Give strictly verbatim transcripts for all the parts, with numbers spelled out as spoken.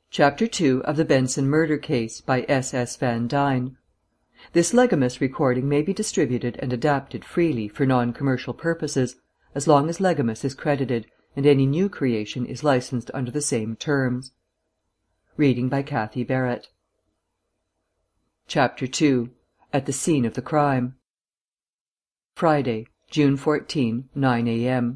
Chapter two of the Benson Murder Case by S. S. Van Dyne. This Legamus recording may be distributed and adapted freely for non-commercial purposes, as long as Legamus is credited, and any new creation is licensed under the same terms. Reading by Kathy Barrett. Chapter two. At the Scene of the Crime. Friday, June fourteenth, nine A M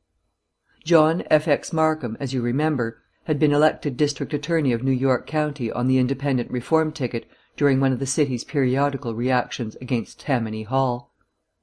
John F. X. Markham, as you remember, had been elected District Attorney of New York County on the Independent Reform ticket during one of the city's periodical reactions against Tammany Hall.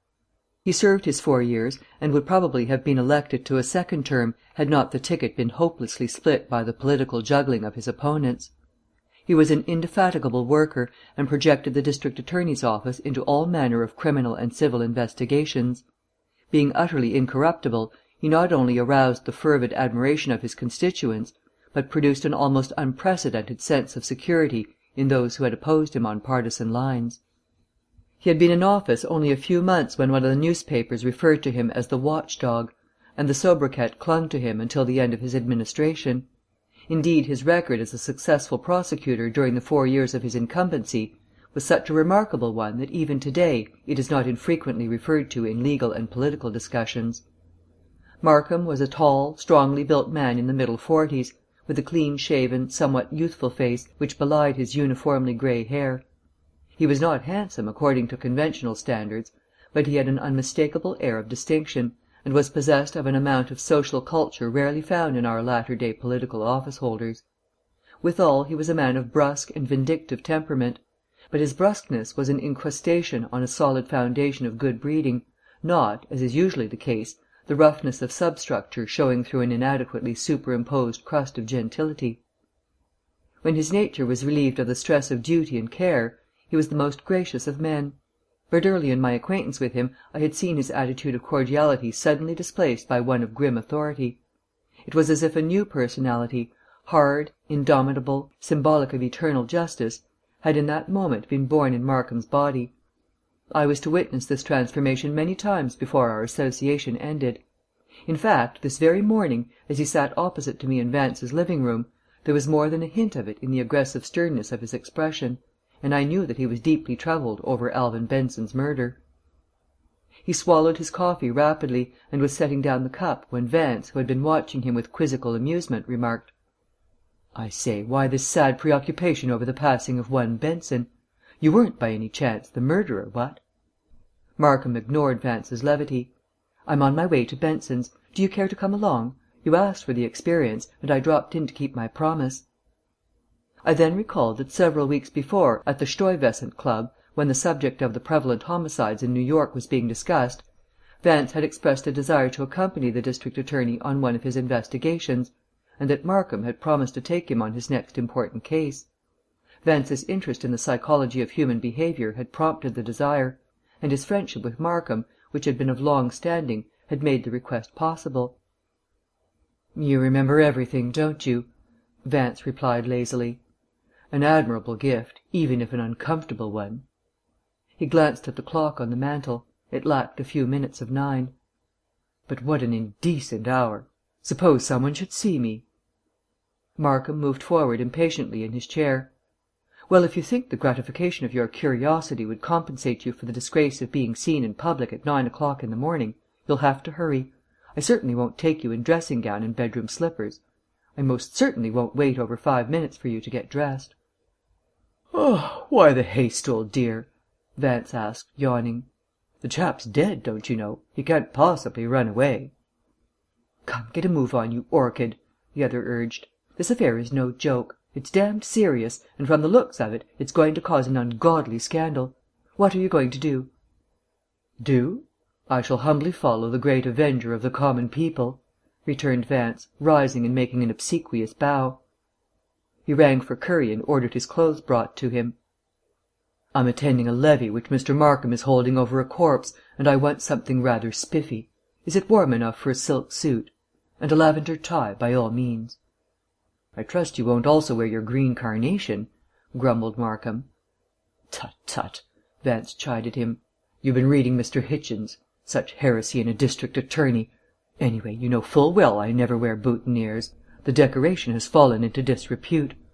He served his four years, and would probably have been elected to a second term had not the ticket been hopelessly split by the political juggling of his opponents. He was an indefatigable worker, and projected the District Attorney's office into all manner of criminal and civil investigations. Being utterly incorruptible, he not only aroused the fervid admiration of his constituents, but produced an almost unprecedented sense of security in those who had opposed him on partisan lines. He had been in office only a few months when one of the newspapers referred to him as the watchdog, and the sobriquet clung to him until the end of his administration. Indeed, his record as a successful prosecutor during the four years of his incumbency was such a remarkable one that even to-day it is not infrequently referred to in legal and political discussions. Markham was a tall, strongly built man in the middle forties, with a clean-shaven, somewhat youthful face, which belied his uniformly grey hair. He was not handsome according to conventional standards, but he had an unmistakable air of distinction, and was possessed of an amount of social culture rarely found in our latter-day political office-holders. Withal, he was a man of brusque and vindictive temperament, but his brusqueness was an incrustation on a solid foundation of good breeding, not, as is usually the case, the roughness of substructure showing through an inadequately superimposed crust of gentility. When his nature was relieved of the stress of duty and care, he was the most gracious of men; but early in my acquaintance with him I had seen his attitude of cordiality suddenly displaced by one of grim authority. It was as if a new personality, hard, indomitable, symbolic of eternal justice, had in that moment been born in Markham's body. I was to witness this transformation many times before our association ended. In fact, this very morning, as he sat opposite to me in Vance's living-room, there was more than a hint of it in the aggressive sternness of his expression, and I knew that he was deeply troubled over Alvin Benson's murder. He swallowed his coffee rapidly, and was setting down the cup when Vance, who had been watching him with quizzical amusement, remarked, "I say, why this sad preoccupation over the passing of one Benson? You weren't by any chance the murderer, what?" Markham ignored Vance's levity. "I'm on my way to Benson's. Do you care to come along? You asked for the experience, and I dropped in to keep my promise." I then recalled that several weeks before, at the Stuyvesant Club, when the subject of the prevalent homicides in New York was being discussed, Vance had expressed a desire to accompany the district attorney on one of his investigations, and that Markham had promised to take him on his next important case. Vance's interest in the psychology of human behaviour had prompted the desire, and his friendship with Markham, which had been of long standing, had made the request possible. "You remember everything, don't you?" Vance replied lazily. "An admirable gift, even if an uncomfortable one." He glanced at the clock on the mantel. It lacked a few minutes of nine. "But what an indecent hour! Suppose someone should see me?" Markham moved forward impatiently in his chair. "Well, if you think the gratification of your curiosity would compensate you for the disgrace of being seen in public at nine o'clock in the morning, you'll have to hurry. I certainly won't take you in dressing gown and bedroom slippers. I most certainly won't wait over five minutes for you to get dressed." "Oh, why the haste, old dear?" Vance asked, yawning. "The chap's dead, don't you know? He can't possibly run away." "Come, get a move on, you orchid," the other urged. "This affair is no joke. It's damned serious, and from the looks of it, it's going to cause an ungodly scandal. What are you going to do?" "Do? I shall humbly follow the great avenger of the common people," returned Vance, rising and making an obsequious bow. He rang for Curry and ordered his clothes brought to him. "I'm attending a levee which Mister Markham is holding over a corpse, and I want something rather spiffy. Is it warm enough for a silk suit? And a lavender tie, by all means." "I trust you won't also wear your green carnation," grumbled Markham. "Tut, tut," Vance chided him. "You've been reading Mister Hitchens. Such heresy in a district attorney! Anyway, you know full well I never wear boutonnieres. The decoration has fallen into disrepute.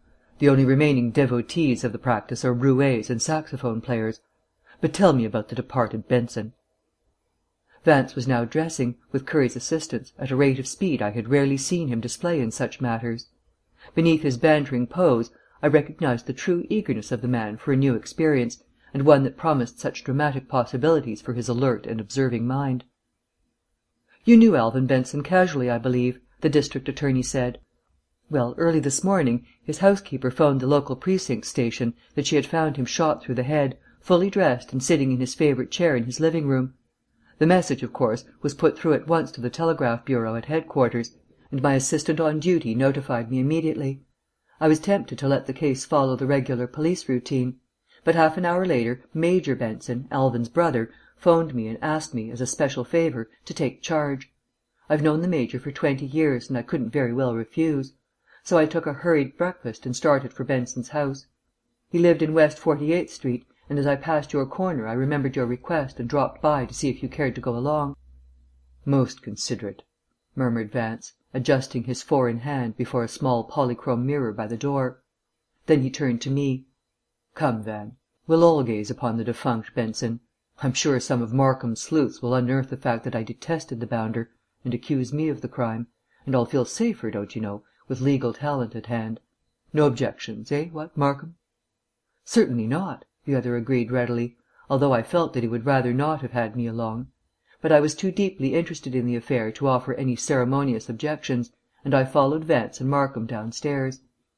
The only remaining devotees of the practice are roués and saxophone players. But tell me about the departed Benson." Vance was now dressing, with Curry's assistance, at a rate of speed I had rarely seen him display in such matters. Beneath his bantering pose I recognized the true eagerness of the man for a new experience, and one that promised such dramatic possibilities for his alert and observing mind. "You knew Alvin Benson casually, I believe," the district attorney said. "Well, early this morning his housekeeper 'phoned the local precinct station that she had found him shot through the head, fully dressed and sitting in his favourite chair in his living room. The message, of course, was put through at once to the telegraph bureau at headquarters, and my assistant on duty notified me immediately. I was tempted to let the case follow the regular police routine, but half an hour later Major Benson, Alvin's brother, 'phoned me and asked me, as a special favour, to take charge. I've known the Major for twenty years, and I couldn't very well refuse. So I took a hurried breakfast and started for Benson's house. He lived in West forty-eighth Street, and as I passed your corner I remembered your request and dropped by to see if you cared to go along." "Most considerate," murmured Vance, adjusting his four in hand before a small polychrome mirror by the door. Then he turned to me. "Come, Van, we'll all gaze upon the defunct Benson. I'm sure some of Markham's sleuths will unearth the fact that I detested the bounder, and accuse me of the crime, and I'll feel safer, don't you know, with legal talent at hand. No objections, eh, what, Markham?" "Certainly not," the other agreed readily, although I felt that he would rather not have had me along. But I was too deeply interested in the affair to offer any ceremonious objections, and I followed Vance and Markham downstairs.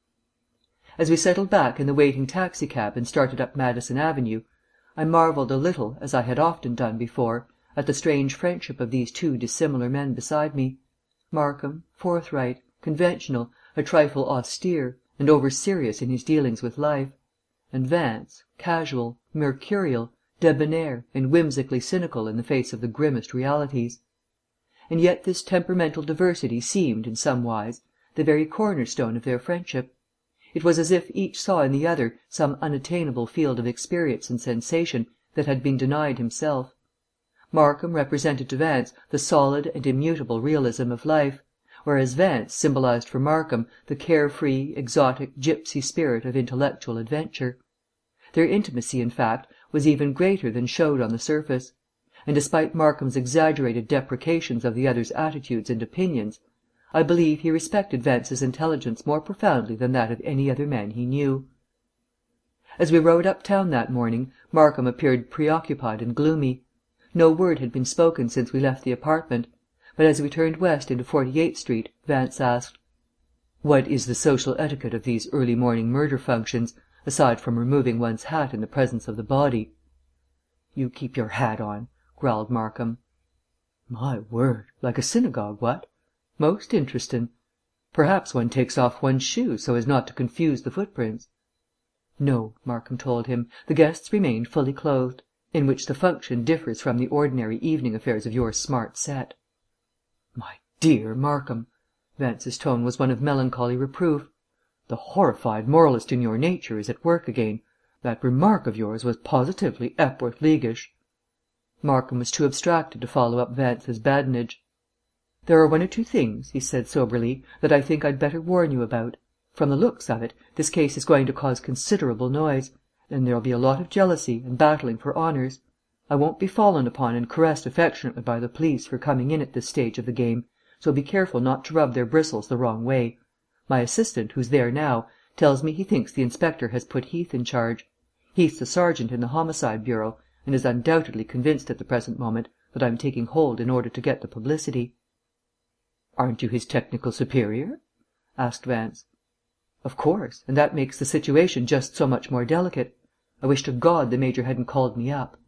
As we settled back in the waiting taxicab and started up Madison Avenue, I marvelled a little, as I had often done before, at the strange friendship of these two dissimilar men beside me. Markham, forthright, conventional, a trifle austere, and over-serious in his dealings with life; and Vance, casual, mercurial, debonair, and whimsically cynical in the face of the grimmest realities. And yet this temperamental diversity seemed, in some wise, the very cornerstone of their friendship. It was as if each saw in the other some unattainable field of experience and sensation that had been denied himself. Markham represented to Vance the solid and immutable realism of life, whereas Vance symbolized for Markham the care-free, exotic, gipsy spirit of intellectual adventure. Their intimacy, in fact, was even greater than showed on the surface; and despite Markham's exaggerated deprecations of the other's attitudes and opinions, I believe he respected Vance's intelligence more profoundly than that of any other man he knew. As we rode uptown that morning, Markham appeared preoccupied and gloomy. No word had been spoken since we left the apartment, but as we turned west into forty-eighth Street, Vance asked, "What is the social etiquette of these early morning murder functions, aside from removing one's hat in the presence of the body?" "You keep your hat on," growled Markham. "My word, like a synagogue, what? Most interestin'. Perhaps one takes off one's shoes so as not to confuse the footprints." "No," Markham told him, "the guests remained fully clothed, in which the function differs from the ordinary evening affairs of your smart set." "My dear Markham," Vance's tone was one of melancholy reproof, "the horrified moralist in your nature is at work again. That remark of yours was positively Epworth Leaguish." Markham was too abstracted to follow up Vance's badinage. "There are one or two things," he said soberly, "that I think I'd better warn you about. From the looks of it, this case is going to cause considerable noise, and there'll be a lot of jealousy and battling for honours. I won't be fallen upon and caressed affectionately by the police for coming in at this stage of the game, so be careful not to rub their bristles the wrong way. My assistant, who's there now, tells me he thinks the inspector has put Heath in charge. Heath's a sergeant in the Homicide Bureau, and is undoubtedly convinced at the present moment that I'm taking hold in order to get the publicity." "Aren't you his technical superior?" asked Vance. "Of course, and that makes the situation just so much more delicate. I wish to God the Major hadn't called me up."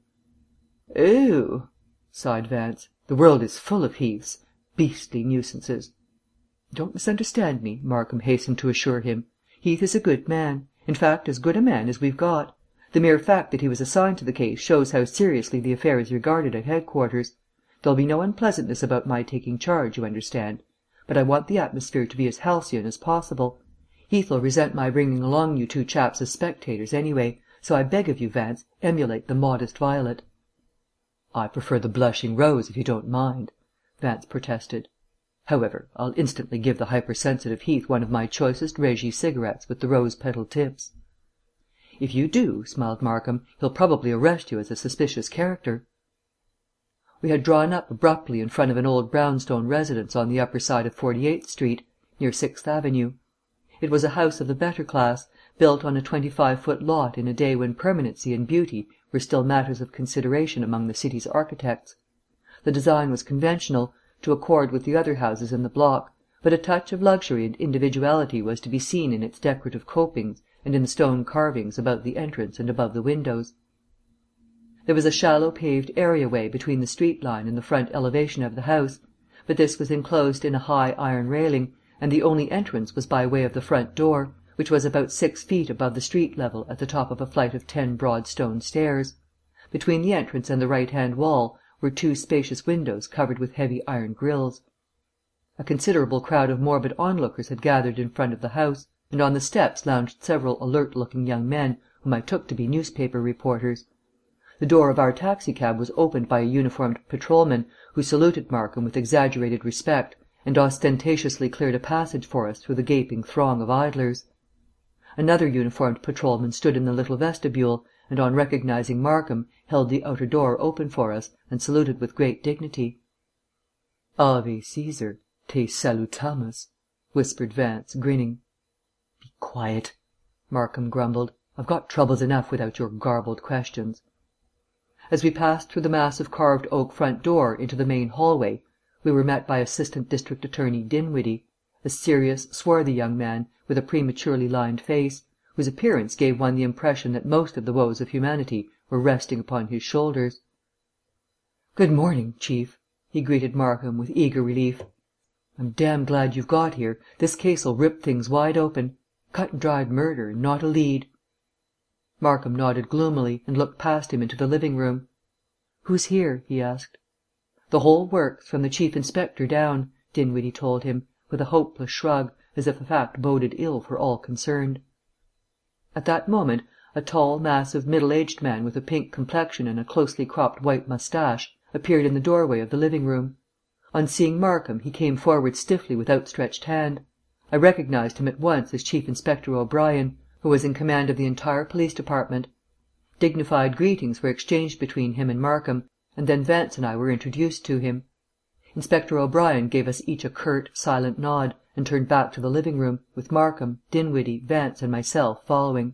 "Oh!" sighed Vance. "The world is full of Heaths. Beastly nuisances." "Don't misunderstand me," Markham hastened to assure him. "Heath is a good man, in fact as good a man as we've got. The mere fact that he was assigned to the case shows how seriously the affair is regarded at headquarters. There'll be no unpleasantness about my taking charge, you understand. But I want the atmosphere to be as halcyon as possible. Heath'll resent my bringing along you two chaps as spectators anyway, so I beg of you, Vance, emulate the modest violet." "I prefer the blushing rose, if you don't mind," Vance protested. However, I'll instantly give the hypersensitive Heath one of my choicest Régie cigarettes with the rose-petal tips." "If you do," smiled Markham, "he'll probably arrest you as a suspicious character." We had drawn up abruptly in front of an old brownstone residence on the upper side of Forty eighth Street, near Sixth Avenue. It was a house of the better class, built on a twenty-five foot lot in a day when permanency and beauty were still matters of consideration among the city's architects. The design was conventional, to accord with the other houses in the block, but a touch of luxury and individuality was to be seen in its decorative copings and in the stone carvings about the entrance and above the windows. There was a shallow paved areaway between the street line and the front elevation of the house, but this was enclosed in a high iron railing, and the only entrance was by way of the front door, which was about six feet above the street level at the top of a flight of ten broad stone stairs. Between the entrance and the right-hand wall were two spacious windows covered with heavy iron grilles. A considerable crowd of morbid onlookers had gathered in front of the house, and on the steps lounged several alert-looking young men whom I took to be newspaper reporters. The door of our taxicab was opened by a uniformed patrolman, who saluted Markham with exaggerated respect, and ostentatiously cleared a passage for us through the gaping throng of idlers. Another uniformed patrolman stood in the little vestibule, and on recognizing Markham, held the outer door open for us, and saluted with great dignity. "Ave Caesar, te salutamus," whispered Vance, grinning. "Be quiet," Markham grumbled. "I've got troubles enough without your garbled questions." As we passed through the massive carved oak front door into the main hallway, we were met by Assistant District Attorney Dinwiddie, a serious, swarthy young man with a prematurely lined face, whose appearance gave one the impression that most of the woes of humanity were resting upon his shoulders. "Good morning, Chief," he greeted Markham with eager relief. "I'm damned glad you've got here. This case'll rip things wide open. Cut and dried murder, and not a lead." Markham nodded gloomily and looked past him into the living room. "Who's here?" he asked. "The whole works, from the chief inspector down," Dinwiddie told him, with a hopeless shrug, as if the fact boded ill for all concerned. At that moment a tall, massive, middle-aged man with a pink complexion and a closely cropped white moustache appeared in the doorway of the living room. On seeing Markham he came forward stiffly with outstretched hand. I recognized him at once as Chief Inspector O'Brien, who was in command of the entire police department. Dignified greetings were exchanged between him and Markham, and then Vance and I were introduced to him. Inspector O'Brien gave us each a curt, silent nod, and turned back to the living room, with Markham, Dinwiddie, Vance, and myself following.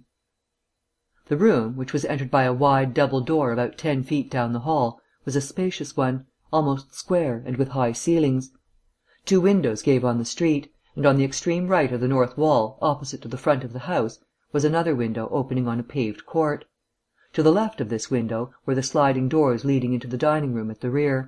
The room, which was entered by a wide double door about ten feet down the hall, was a spacious one, almost square, and with high ceilings. Two windows gave on the street, and on the extreme right of the north wall, opposite to the front of the house, was another window opening on a paved court. To the left of this window were the sliding doors leading into the dining room at the rear.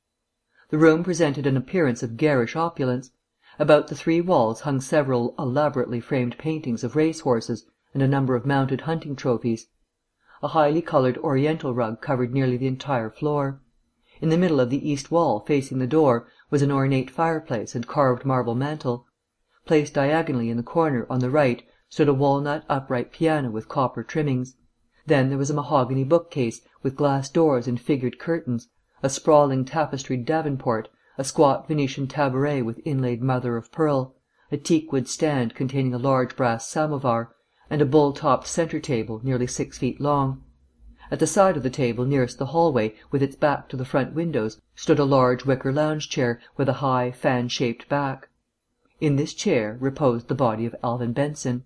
The room presented an appearance of garish opulence. About the three walls hung several elaborately framed paintings of race horses and a number of mounted hunting trophies. A highly coloured oriental rug covered nearly the entire floor. In the middle of the east wall, facing the door, was an ornate fireplace and carved marble mantel. Placed diagonally in the corner, on the right, stood a walnut upright piano with copper trimmings. Then there was a mahogany bookcase with glass doors and figured curtains, a sprawling tapestried davenport, a squat Venetian tabouret with inlaid mother of pearl, a teakwood stand containing a large brass samovar, and a bull-topped centre table nearly six feet long. At the side of the table nearest the hallway, with its back to the front windows, stood a large wicker lounge-chair with a high, fan-shaped back. In this chair reposed the body of Alvin Benson.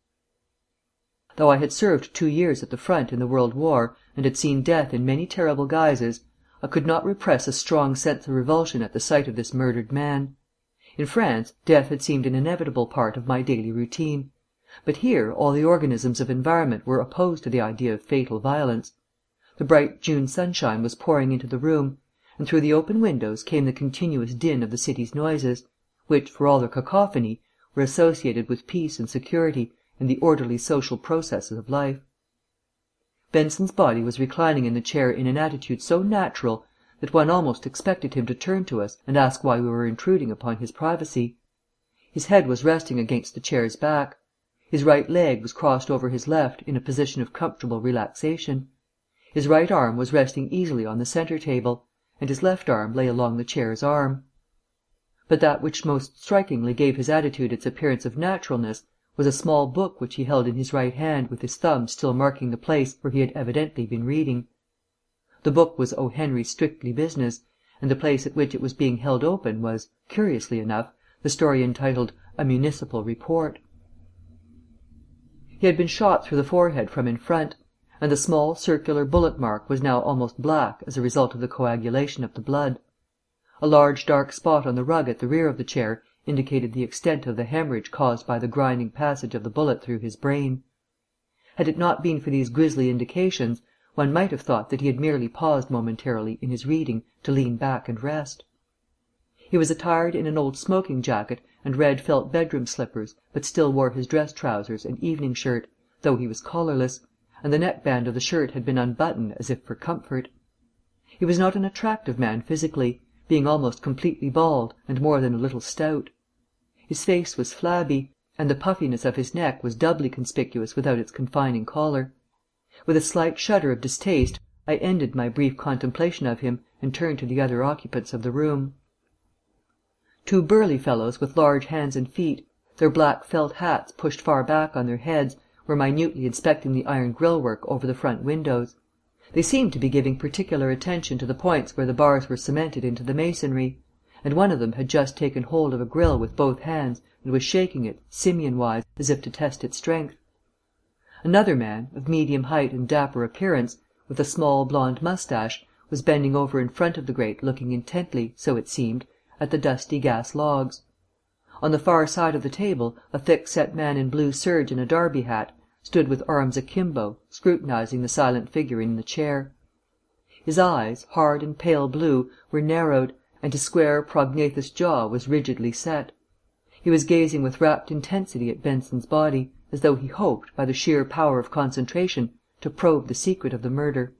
Though I had served two years at the front in the World War, and had seen death in many terrible guises, I could not repress a strong sense of revulsion at the sight of this murdered man. In France, death had seemed an inevitable part of my daily routine. But here all the organisms of environment were opposed to the idea of fatal violence. The bright June sunshine was pouring into the room, and through the open windows came the continuous din of the city's noises, which, for all their cacophony, were associated with peace and security and the orderly social processes of life. Benson's body was reclining in the chair in an attitude so natural that one almost expected him to turn to us and ask why we were intruding upon his privacy. His head was resting against the chair's back. His right leg was crossed over his left in a position of comfortable relaxation. His right arm was resting easily on the centre table, and his left arm lay along the chair's arm. but that which most strikingly gave his attitude its appearance of naturalness was a small book which he held in his right hand with his thumb still marking the place where he had evidently been reading. The book was O. Henry's Strictly Business, and the place at which it was being held open was, curiously enough, the story entitled A Municipal Report. He had been shot through the forehead from in front, and the small circular bullet mark was now almost black as a result of the coagulation of the blood. A large dark spot on the rug at the rear of the chair indicated the extent of the hemorrhage caused by the grinding passage of the bullet through his brain. Had it not been for these grisly indications, one might have thought that he had merely paused momentarily in his reading to lean back and rest. He was attired in an old smoking jacket and red felt bedroom slippers, but still wore his dress trousers and evening shirt, though he was collarless, and the neckband of the shirt had been unbuttoned as if for comfort. He was not an attractive man physically, being almost completely bald and more than a little stout. His face was flabby, and the puffiness of his neck was doubly conspicuous without its confining collar. With a slight shudder of distaste, I ended my brief contemplation of him and turned to the other occupants of the room. Two burly fellows with large hands and feet, their black felt hats pushed far back on their heads, were minutely inspecting the iron grille-work over the front windows. They seemed to be giving particular attention to the points where the bars were cemented into the masonry, and one of them had just taken hold of a grille with both hands and was shaking it, simian-wise, as if to test its strength. Another man, of medium height and dapper appearance, with a small blonde moustache, was bending over in front of the grate looking intently, so it seemed, at the dusty gas logs. On the far side of the table a thick-set man in blue serge and a derby hat stood with arms akimbo, scrutinizing the silent figure in the chair. His eyes, hard and pale blue, were narrowed, and his square prognathous jaw was rigidly set. He was gazing with rapt intensity at Benson's body, as though he hoped, by the sheer power of concentration, to probe the secret of the murder.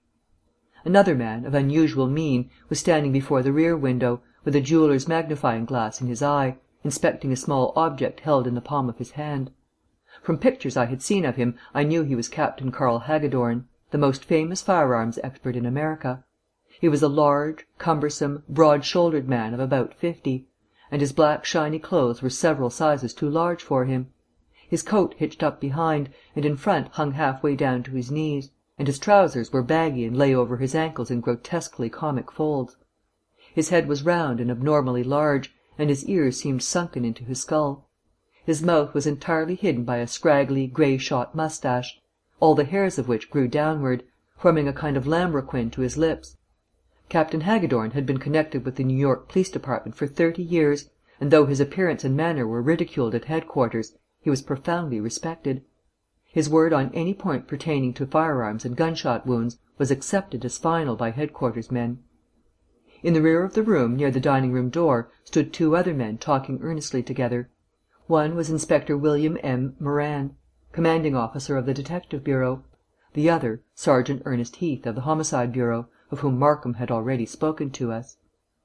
Another man, of unusual mien, was standing before the rear window, with a jeweller's magnifying glass in his eye, inspecting a small object held in the palm of his hand. From pictures I had seen of him I knew he was Captain Carl Hagadorn, the most famous firearms expert in America. He was a large, cumbersome, broad-shouldered man of about fifty, and his black shiny clothes were several sizes too large for him. His coat hitched up behind, and in front hung half-way down to his knees, and his trousers were baggy and lay over his ankles in grotesquely comic folds. His head was round and abnormally large, and his ears seemed sunken into his skull. His mouth was entirely hidden by a scraggly, grey-shot moustache, all the hairs of which grew downward, forming a kind of lambrequin to his lips. Captain Hagadorn had been connected with the New York Police Department for thirty years, and though his appearance and manner were ridiculed at headquarters, he was profoundly respected. His word on any point pertaining to firearms and gunshot wounds was accepted as final by headquarters men. In the rear of the room, near the dining-room door, stood two other men talking earnestly together. One was Inspector William M. Moran, commanding officer of the Detective Bureau; the other, Sergeant Ernest Heath, of the Homicide Bureau, of whom Markham had already spoken to us.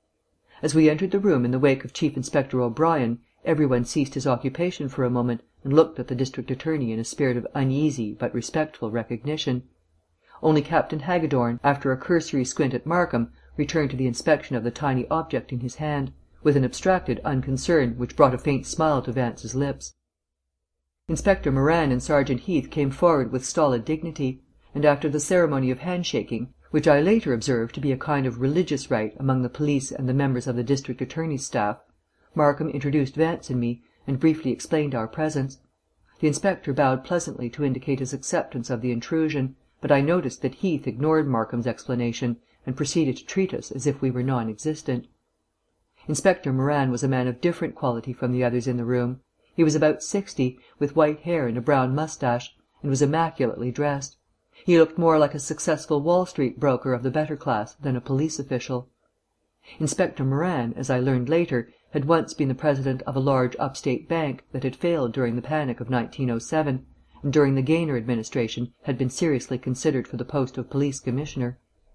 As we entered the room in the wake of Chief Inspector O'Brien, everyone ceased his occupation for a moment and looked at the district attorney in a spirit of uneasy but respectful recognition. Only Captain Hagadorn, after a cursory squint at Markham, returned to the inspection of the tiny object in his hand, with an abstracted unconcern which brought a faint smile to Vance's lips. Inspector Moran and Sergeant Heath came forward with stolid dignity, and after the ceremony of handshaking, which I later observed to be a kind of religious rite among the police and the members of the district attorney's staff, Markham introduced Vance and me, and briefly explained our presence. The inspector bowed pleasantly to indicate his acceptance of the intrusion, but I noticed that Heath ignored Markham's explanation, and proceeded to treat us as if we were non-existent. Inspector Moran was a man of different quality from the others in the room. He was about sixty, with white hair and a brown moustache, and was immaculately dressed. He looked more like a successful Wall Street broker of the better class than a police official. Inspector Moran, as I learned later, had once been the president of a large upstate bank that had failed during the panic of nineteen oh seven, and during the Gaynor administration had been seriously considered for the post of police commissioner.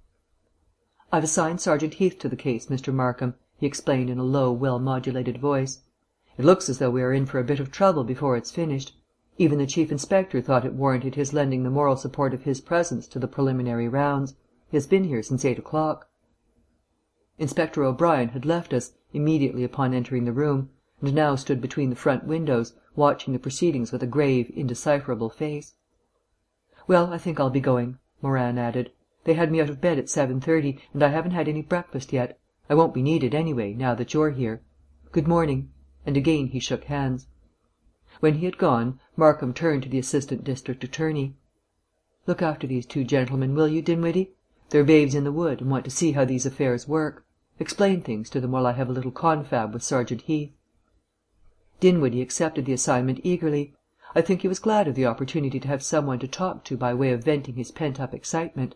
"I've assigned Sergeant Heath to the case, Mister Markham," he explained in a low, well-modulated voice. "It looks as though we are in for a bit of trouble before it's finished. Even the Chief Inspector thought it warranted his lending the moral support of his presence to the preliminary rounds. He has been here since eight o'clock." Inspector O'Brien had left us, immediately upon entering the room, and now stood between the front windows, watching the proceedings with a grave, indecipherable face. "Well, I think I'll be going," Morin added. "They had me out of bed at seven thirty, and I haven't had any breakfast yet. I won't be needed, anyway, now that you're here. Good morning." And again he shook hands. When he had gone, Markham turned to the assistant district attorney. "Look after these two gentlemen, will you, Dinwiddie? They're babes in the wood, and want to see how these affairs work. Explain things to them while I have a little confab with Sergeant Heath." Dinwiddie accepted the assignment eagerly. I think he was glad of the opportunity to have some one to talk to by way of venting his pent-up excitement.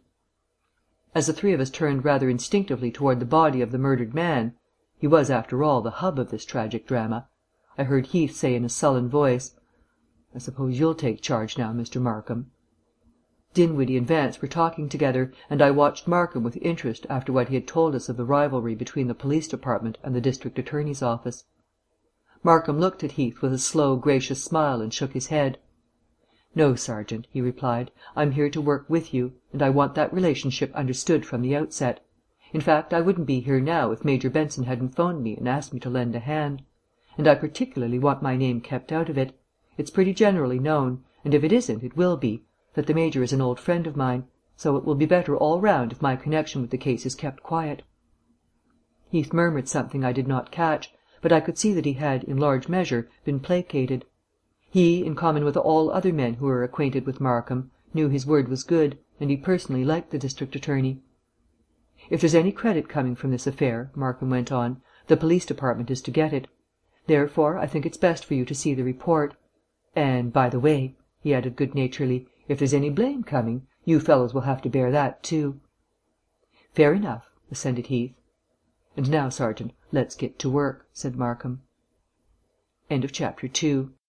As the three of us turned rather instinctively toward the body of the murdered man he was, after all, the hub of this tragic drama I heard Heath say in a sullen voice, "I suppose you'll take charge now, Mister Markham." Dinwiddie and Vance were talking together, and I watched Markham with interest after what he had told us of the rivalry between the police department and the district attorney's office. Markham looked at Heath with a slow, gracious smile and shook his head. "No, Sergeant," he replied, "I'm here to work with you, and I want that relationship understood from the outset. In fact, I wouldn't be here now if Major Benson hadn't 'phoned me and asked me to lend a hand. And I particularly want my name kept out of it. It's pretty generally known, and if it isn't it will be, that the Major is an old friend of mine, so it will be better all round if my connection with the case is kept quiet." Heath murmured something I did not catch, but I could see that he had, in large measure, been placated. He, in common with all other men who were acquainted with Markham, knew his word was good, and he personally liked the district attorney. "If there's any credit coming from this affair," Markham went on, "the police department is to get it. Therefore, I think it's best for you to see the report. And, by the way," he added good-naturedly, "if there's any blame coming, you fellows will have to bear that too." "Fair enough," assented Heath. "And now, Sergeant, let's get to work," said Markham. End of chapter two.